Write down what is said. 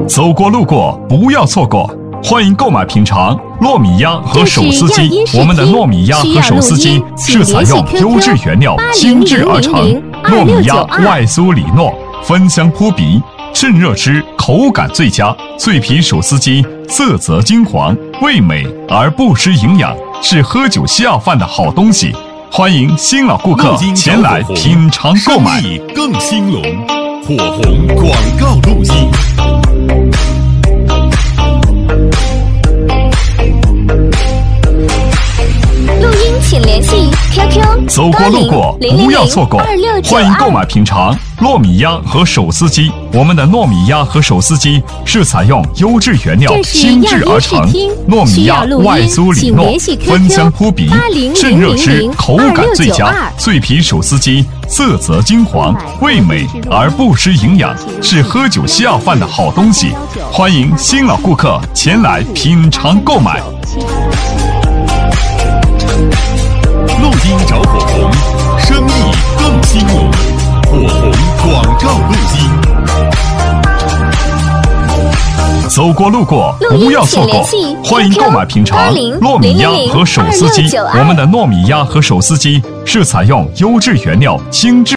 走过路过不要错过，欢迎购买品尝糯米鸭和手撕鸡。我们的糯米鸭和手撕鸡是采用优质原料精制而成，糯米鸭外酥里糯，芬香扑鼻，趁热吃口感最佳。脆皮手撕鸡色泽金黄，味美而不失营养，是喝酒下饭的好东西。欢迎新老顾客前来品尝购买， 生意更兴隆。火红广告录音。 录音请联系 QQ 走过路过不要错过，欢迎购买品尝糯米鸭和手撕鸡。我们的糯米鸭和手撕鸡是采用优质原料精制而成，糯米鸭外酥里糯，芬香扑鼻，趁热吃口感最佳。脆皮手撕鸡色泽金黄，味美而不失营养，是喝酒下饭的好东西。欢迎新老顾客前来品尝购买。 录音找火红，生意更兴隆。火红广告录音。 走过路过不要错过，欢迎购买品尝糯米鸭和手撕鸡。我们的糯米鸭和手撕鸡是采用优质原料精制